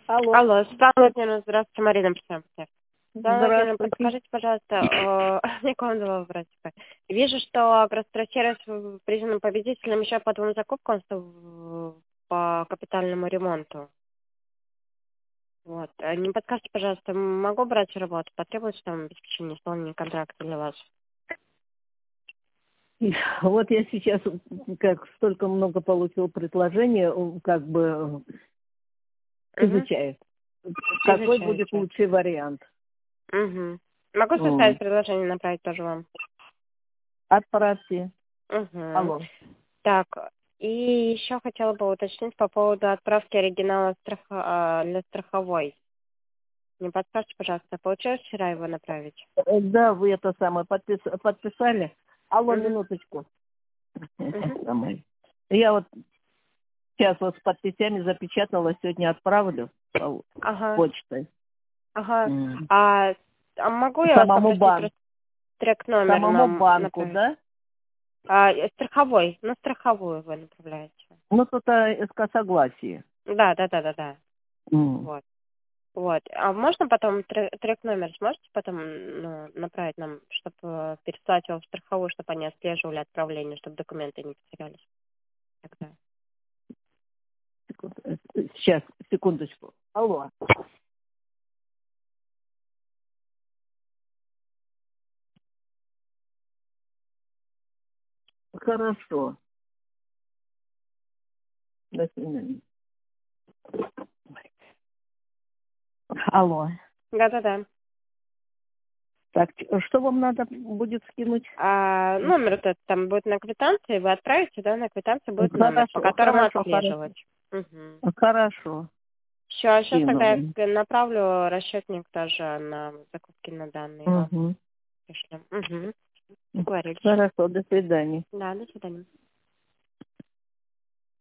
Алло. Алло, Светлана Владимировна, здравствуйте, Марина Писамцев. Светлана Владимировна, Здравствуйте. подскажите, пожалуйста, мне к вам два вопроса. Вижу, что Агростройсервис признан победителем еще по двум закупкам по капитальному ремонту. Вот. Не подскажите, пожалуйста, могу брать работу? Потребуется там обеспечение исполнения контракта для вас? Вот я сейчас, как столько много получил предложений, как бы изучаю. Какой Изучаете. будет лучший вариант? Угу. Могу составить предложение, направить тоже вам? Отправьте. Угу. Алло. Так, и еще хотела бы уточнить по поводу отправки оригинала для страховой. Не подскажите, пожалуйста, получилось вчера его направить? Да, вы это самое подписали. Алло, Мгм. минуточку. Мгм. Я вот сейчас вот с подписями запечатала, сегодня отправлю Ага, почтой. ага. А могу я вас Самому попросить банку. просто трек-номер Самому нам банку, направить? да? Страховой, на страховую вы направляете. Ну, тут СК согласие. Да. Вот. Вот. А можно потом трек-номер сможете потом направить нам, чтобы переслать его в страховую, чтобы они отслеживали отправление, чтобы документы не потерялись? Тогда. Сейчас, секундочку. Алло. Хорошо. До свидания. Алло. Да. Так, что вам надо будет скинуть? Номер этот там будет на квитанции, вы отправите, да, на квитанции будет номер, по которому отслеживать. Угу. Хорошо. Сейчас тогда Скинули. я направлю расчетник тоже на закупки на данные вам Угу. пришлем. Угу. Договорились. Хорошо, до свидания. Да, до свидания.